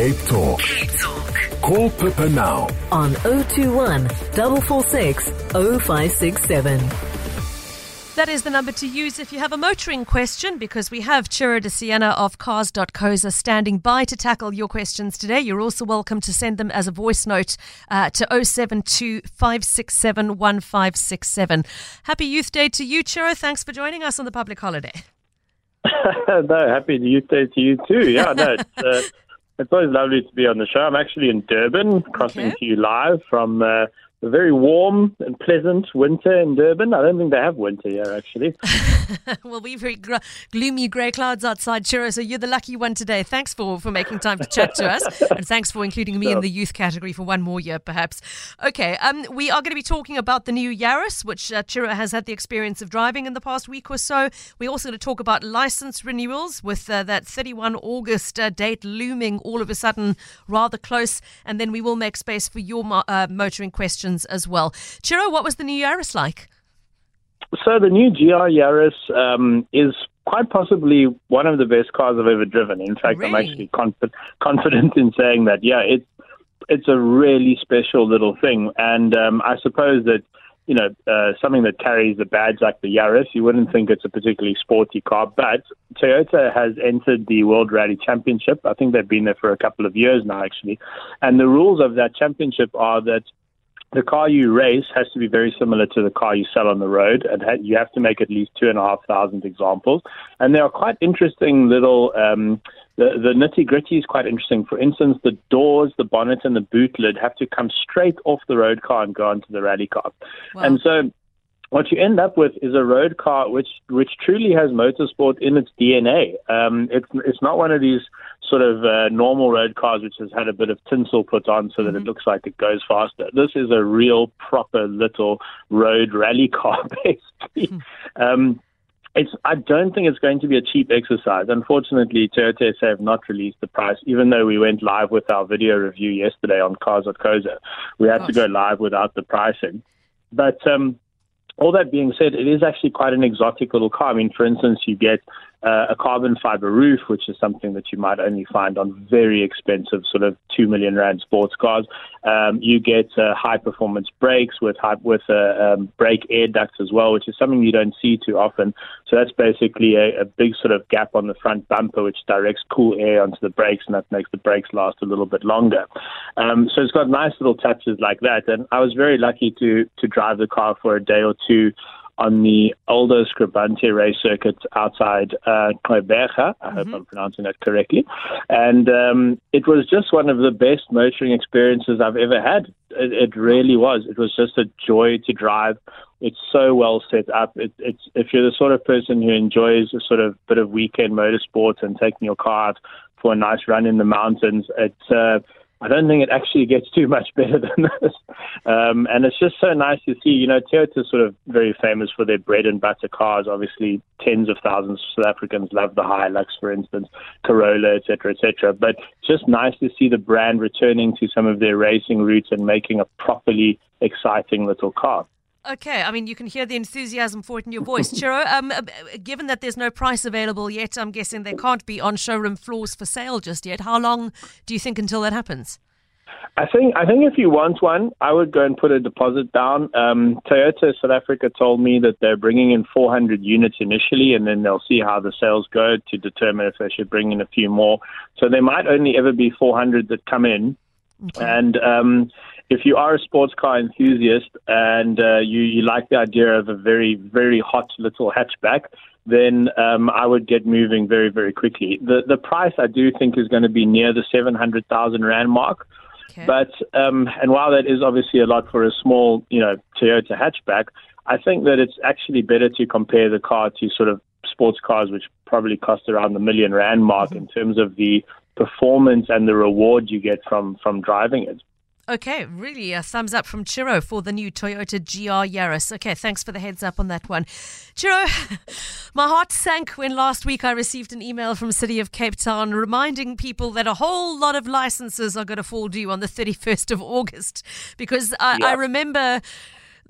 Cape Talk. Call Pippa now on 021 446 0567. That is the number to use if you have a motoring question, because we have Chiro de Siena of Cars.coza standing by to tackle your questions today. You're also welcome to send them as a voice note to 072 567 1567. Happy Youth Day to you, Chiro. Thanks for joining us on the public holiday. No, happy Youth Day to you too. Yeah, no, it's always lovely to be on the show. I'm actually in Durban, crossing to you live from a very warm and pleasant winter in Durban. I don't think they have winter here, actually. Well, we've very gloomy grey clouds outside, Chiro, so you're the lucky one today. Thanks for making time to chat to us, and thanks for including me in the youth category for one more year, perhaps. Okay, we are going to be talking about the new Yaris, which Chiro has had the experience of driving in the past week or so. We're also going to talk about license renewals with that 31 August date looming all of a sudden rather close, and then we will make space for your motoring questions as well. Chiro, what was the new Yaris like? So the new GR Yaris is quite possibly one of the best cars I've ever driven. In fact, really? I'm actually confident in saying that. Yeah, it's a really special little thing. And I suppose that, you know, something that carries a badge like the Yaris, you wouldn't think it's a particularly sporty car. But Toyota has entered the World Rally Championship. I think they've been there for a couple of years now, actually. And the rules of that championship are that the car you race has to be very similar to the car you sell on the road, and you have to make at least 2,500 examples. And there are quite interesting little, the nitty-gritty is quite interesting. For instance, the doors, the bonnet, and the boot lid have to come straight off the road car and go onto the rally car. Wow. And so what you end up with is a road car which truly has motorsport in its DNA. It's not one of these sort of normal road cars which has had a bit of tinsel put on so that it looks like it goes faster. This is a real proper little road rally car, basically. I don't think it's going to be a cheap exercise. Unfortunately, Toyota have not released the price, even though we went live with our video review yesterday on Cars.coza. We had to go live without the pricing. But all that being said, it is actually quite an exotic little car. I mean, for instance, you get a carbon fiber roof, which is something that you might only find on very expensive sort of 2 million rand sports cars. You get high performance brakes with brake air ducts as well, which is something you don't see too often. So that's basically a big sort of gap on the front bumper, which directs cool air onto the brakes, and that makes the brakes last a little bit longer. So it's got nice little touches like that. And I was very lucky to drive the car for a day or two on the Aldo Scribante race circuit outside Gqeberha. I hope I'm pronouncing that correctly. And it was just one of the best motoring experiences I've ever had. It really was. It was just a joy to drive. It's so well set up. It's if you're the sort of person who enjoys a sort of bit of weekend motorsports and taking your car out for a nice run in the mountains, I don't think it actually gets too much better than this. And it's just so nice to see, you know, Toyota's sort of very famous for their bread and butter cars. Obviously, tens of thousands of South Africans love the Hilux, for instance, Corolla, et cetera, et cetera. But just nice to see the brand returning to some of their racing roots and making a properly exciting little car. Okay, I mean, you can hear the enthusiasm for it in your voice. Chiro, given that there's no price available yet, I'm guessing they can't be on showroom floors for sale just yet. How long do you think until that happens? I think if you want one, I would go and put a deposit down. Toyota South Africa told me that they're bringing in 400 units initially, and then they'll see how the sales go to determine if they should bring in a few more. So there might only ever be 400 that come in. Okay. And if you are a sports car enthusiast and you like the idea of a very, very hot little hatchback, then I would get moving very, very quickly. The price, I do think, is going to be near the 700,000 Rand mark. Okay. But and while that is obviously a lot for a small, you know, Toyota hatchback, I think that it's actually better to compare the car to sort of sports cars, which probably cost around the 1 million Rand mark in terms of the performance and the reward you get from driving it. Okay, really a thumbs up from Chiro for the new Toyota GR Yaris. Okay, thanks for the heads up on that one. Chiro, my heart sank when last week I received an email from City of Cape Town reminding people that a whole lot of licenses are going to fall due on the 31st of August because I remember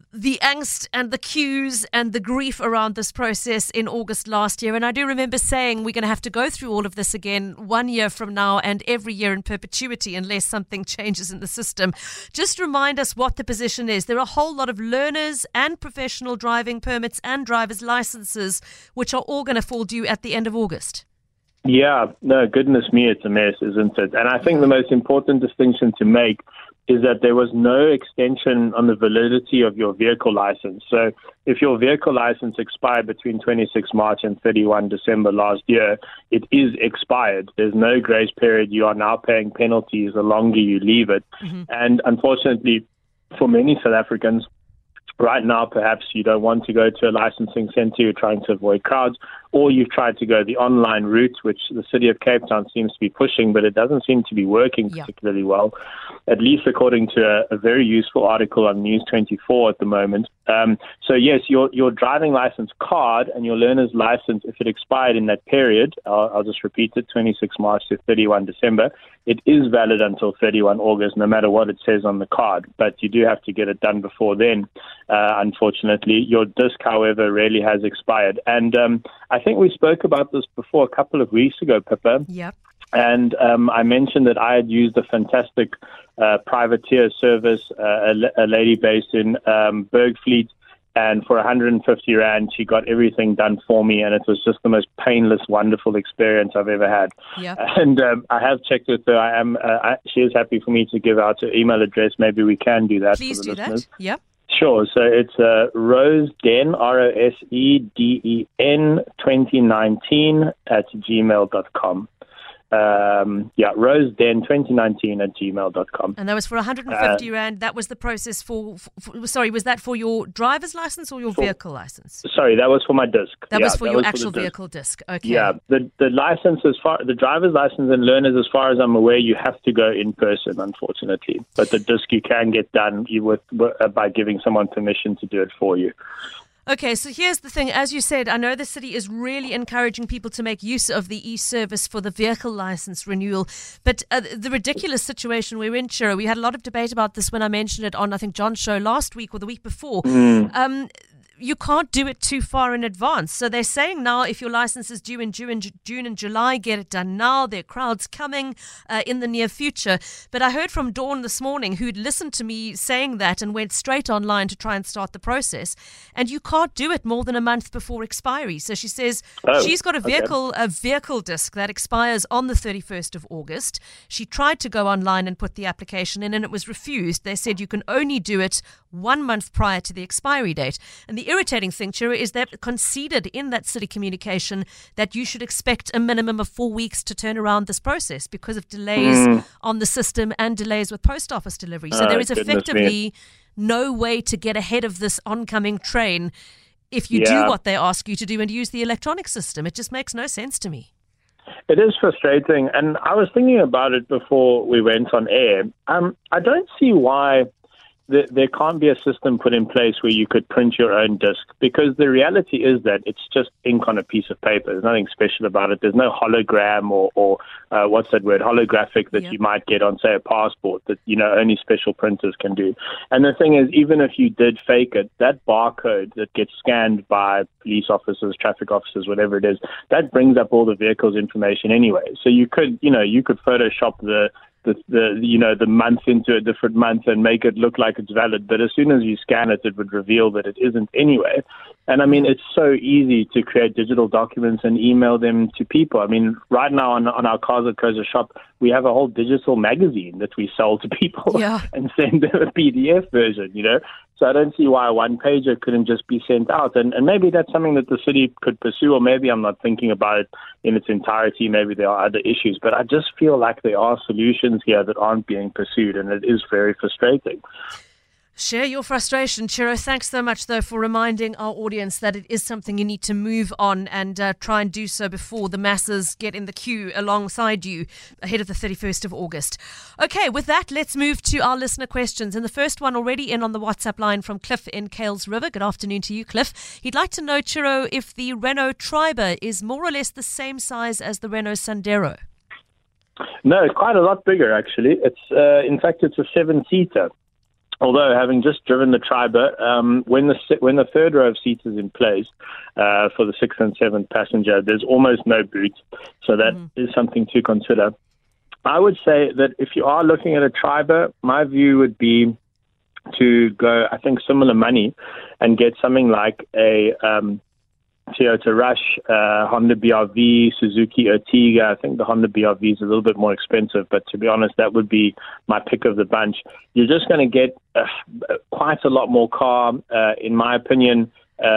the angst and the queues and the grief around this process in August last year. And I do remember saying we're going to have to go through all of this again 1 year from now and every year in perpetuity unless something changes in the system. Just remind us what the position is. There are a whole lot of learners and professional driving permits and driver's licenses which are all going to fall due at the end of August. Yeah, no, goodness me, it's a mess, isn't it? And I think the most important distinction to make is that there was no extension on the validity of your vehicle license. So if your vehicle license expired between 26 March and 31 December last year, it is expired. There's no grace period. You are now paying penalties the longer you leave it. Mm-hmm. And unfortunately, for many South Africans, right now, perhaps you don't want to go to a licensing center, you're trying to avoid crowds, or you've tried to go the online route, which the city of Cape Town seems to be pushing, but it doesn't seem to be working particularly well, at least according to a very useful article on News 24 at the moment. So yes, your driving license card and your learner's license, if it expired in that period, I'll just repeat it, 26 March to 31 December, it is valid until 31 August, no matter what it says on the card. But you do have to get it done before then, unfortunately. Your disc, however, really has expired. And I think we spoke about this before a couple of weeks ago, Pippa. Yep. And I mentioned that I had used a fantastic privateer service, a lady based in Bergfleet, and for 150 Rand, she got everything done for me, and it was just the most painless, wonderful experience I've ever had. Yep. And I have checked with her. She is happy for me to give out her email address. Maybe we can do that. Please for the do listeners. that. Yep. Sure. So it's Roseden, Roseden 2019 @gmail.com. Roseden 2019 @gmail.com. And that was for 150 Rand. That was the process for sorry, was that for your driver's license or your vehicle license? Sorry, that was for my disc. That was for your actual vehicle disc. Okay. Yeah, the license, the driver's license and learners, as far as I'm aware, you have to go in person, unfortunately. But the disc you can get done by giving someone permission to do it for you. Okay, so here's the thing. As you said, I know the city is really encouraging people to make use of the e-service for the vehicle license renewal. But the ridiculous situation we're in, Chiro, we had a lot of debate about this when I mentioned it on, I think, John's show last week or the week before. You can't do it too far in advance. So they're saying now if your license is due in June and July, get it done now. There are crowds coming in the near future. But I heard from Dawn this morning who'd listened to me saying that and went straight online to try and start the process. And you can't do it more than a month before expiry. So she says she's got a vehicle disc that expires on the 31st of August. She tried to go online and put the application in and it was refused. They said you can only do it 1 month prior to the expiry date. And the irritating thing, Chiro, is that conceded in that city communication that you should expect a minimum of 4 weeks to turn around this process because of delays on the system and delays with post office delivery. So there is effectively no way to get ahead of this oncoming train if you do what they ask you to do and use the electronic system. It just makes no sense to me. It is frustrating. And I was thinking about it before we went on air. I don't see why there can't be a system put in place where you could print your own disc, because the reality is that it's just ink on a piece of paper. There's nothing special about it. There's no hologram or what's that word, holographic that you might get on, say, a passport that, only special printers can do. And the thing is, even if you did fake it, that barcode that gets scanned by police officers, traffic officers, whatever it is, that brings up all the vehicle's information anyway. So you could Photoshop the month into a different month and make it look like it's valid. But as soon as you scan it, it would reveal that it isn't anyway. And I mean, it's so easy to create digital documents and email them to people. I mean, right now on our Cars at Koza shop, we have a whole digital magazine that we sell to people and send them a PDF version, So I don't see why a one-pager couldn't just be sent out. And maybe that's something that the city could pursue, or maybe I'm not thinking about it in its entirety. Maybe there are other issues. But I just feel like there are solutions here that aren't being pursued, and it is very frustrating. Share your frustration, Chiro. Thanks so much, though, for reminding our audience that it is something you need to move on and try and do so before the masses get in the queue alongside you ahead of the 31st of August. Okay, with that, let's move to our listener questions. And the first one already in on the WhatsApp line from Cliff in Kales River. Good afternoon to you, Cliff. He'd like to know, Chiro, if the Renault Triber is more or less the same size as the Renault Sandero. No, it's quite a lot bigger, actually. It's in fact, it's a 7-seater. Although, having just driven the Triber, when the third row of seats is in place for the sixth and seventh passenger, there's almost no boot. So that is something to consider. I would say that if you are looking at a Triber, my view would be to go, I think, similar money and get something like a Toyota Rush, Honda BRV, Suzuki Ertiga. I think the Honda BRV is a little bit more expensive, but to be honest, that would be my pick of the bunch. You're just going to get quite a lot more car, in my opinion.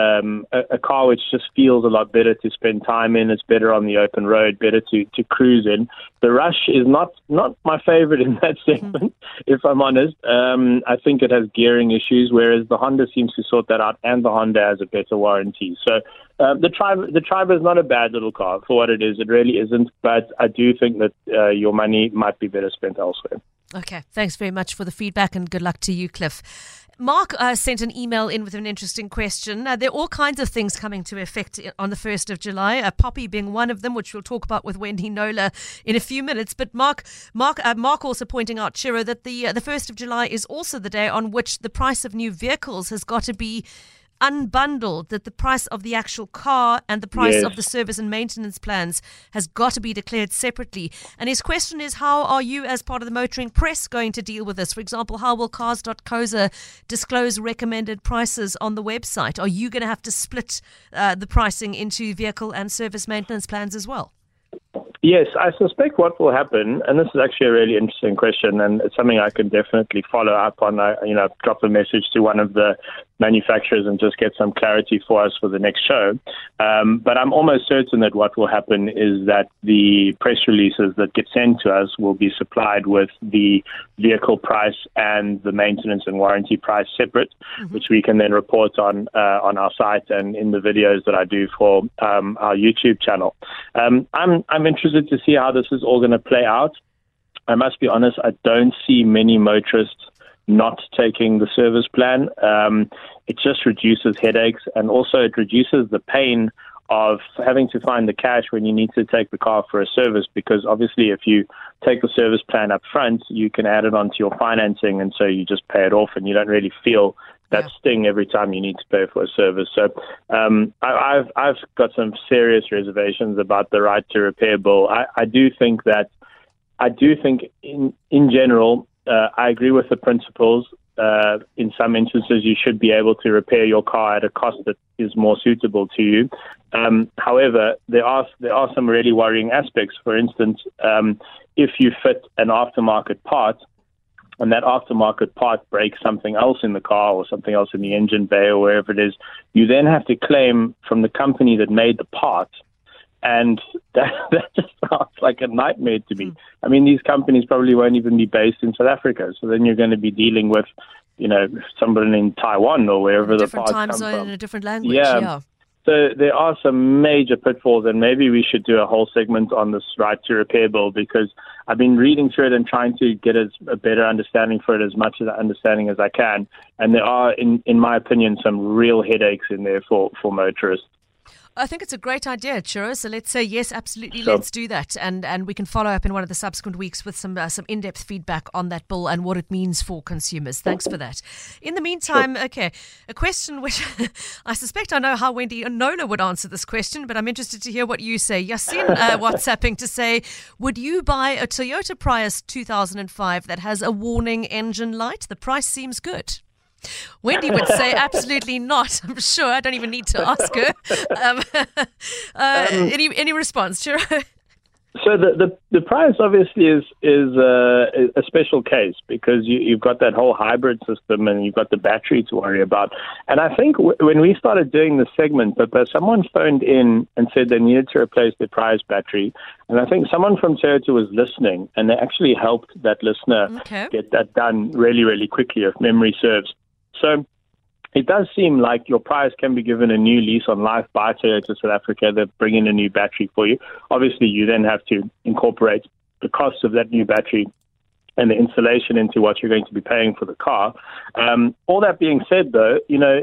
A car which just feels a lot better to spend time in. It's better on the open road, better to cruise in. The Rush is not my favorite in that segment, if I'm honest. I think it has gearing issues, whereas the Honda seems to sort that out, and the Honda has a better warranty. So the Triber is not a bad little car for what it is. It really isn't, but I do think that your money might be better spent elsewhere. Okay, thanks very much for the feedback, and good luck to you, Cliff. Mark sent an email in with an interesting question. There are all kinds of things coming to effect on the 1st of July, Poppy being one of them, which we'll talk about with Wendy Knowler in a few minutes. But Mark also pointing out, Chiro, that the 1st of July is also the day on which the price of new vehicles has got to be unbundled, that the price of the actual car and the price of the service and maintenance plans has got to be declared separately. And his question is, how are you as part of the motoring press going to deal with this? For example, how will cars.coza disclose recommended prices on the website? Are you going to have to split the pricing into vehicle and service maintenance plans as well? Yes, I suspect what will happen, and this is actually a really interesting question, and it's something I can definitely follow up on. Drop a message to one of the manufacturers and just get some clarity for us for the next show. But I'm almost certain that what will happen is that the press releases that get sent to us will be supplied with the vehicle price and the maintenance and warranty price separate, which we can then report on our site and in the videos that I do for our YouTube channel. I'm interested to see how this is all going to play out. I must be honest, I don't see many motorists not taking the service plan. It just reduces headaches, and also it reduces the pain of having to find the cash when you need to take the car for a service, because obviously if you take the service plan up front, you can add it onto your financing, and so you just pay it off and you don't really feel that sting every time you need to pay for a service. So I've got some serious reservations about the right to repair bill. I do think in general, I agree with the principles. In some instances, you should be able to repair your car at a cost that is more suitable to you. However, there are some really worrying aspects. For instance, if you fit an aftermarket part, and that aftermarket part breaks something else in the car or something else in the engine bay or wherever it is, you then have to claim from the company that made the part. And that just sounds like a nightmare to me. I mean, these companies probably won't even be based in South Africa. So then you're going to be dealing with, somebody in Taiwan or wherever the parts come from. Different time zone in a different language, yeah. So there are some major pitfalls, and maybe we should do a whole segment on this right to repair bill, because I've been reading through it and trying to get a better understanding for it, as much of the understanding as I can. And there are, in my opinion, some real headaches in there for motorists. I think it's a great idea, Chiro. So let's say yes, absolutely, let's do that, and we can follow up in one of the subsequent weeks with some in-depth feedback on that bill and what it means for consumers. Thanks for that. In the meantime, okay, a question which I suspect I know how Wendy Knowler would answer this question, but I'm interested to hear what you say. Yasin WhatsApping to say, would you buy a Toyota Prius 2005 that has a warning engine light? The price seems good. Wendy would say absolutely not. I'm sure. I don't even need to ask her. Any response, Chiro? So the Prius obviously is a special case, because you've got that whole hybrid system and you've got the battery to worry about. And I think when we started doing this segment, someone phoned in and said they needed to replace their Prius battery. And I think someone from Toyota was listening, and they actually helped that listener get that done really, really quickly, if memory serves. So it does seem like your Prius can be given a new lease on life by Toyota South Africa. They bring in a new battery for you. Obviously, you then have to incorporate the cost of that new battery and the installation into what you're going to be paying for the car. All that being said, though,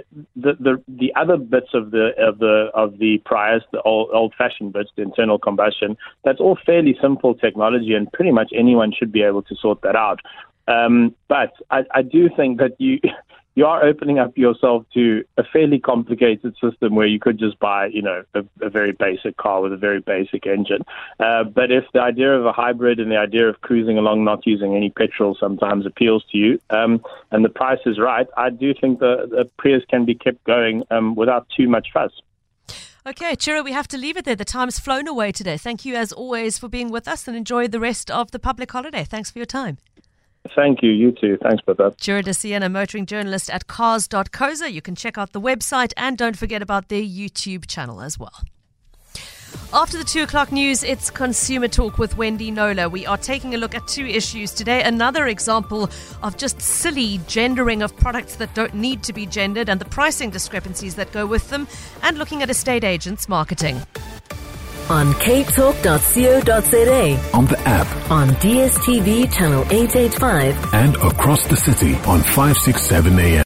the other bits of the Prius, the old-fashioned bits, the internal combustion, that's all fairly simple technology, and pretty much anyone should be able to sort that out. But I do think that you are opening up yourself to a fairly complicated system where you could just buy, a very basic car with a very basic engine. But if the idea of a hybrid and the idea of cruising along not using any petrol sometimes appeals to you, and the price is right, I do think the Prius can be kept going without too much fuss. Okay, Chiro, we have to leave it there. The time's flown away today. Thank you, as always, for being with us, and enjoy the rest of the public holiday. Thanks for your time. Thank you. You too. Thanks for that. Chiro de Siena, motoring journalist at cars.coza. You can check out the website and don't forget about their YouTube channel as well. After the 2 o'clock news, it's Consumer Talk with Wendy Knowler. We are taking a look at 2 issues today. Another example of just silly gendering of products that don't need to be gendered and the pricing discrepancies that go with them, and looking at estate agents' marketing. On capetalk.co.za, On the app on DSTV channel 885, and across the city on 567 AM.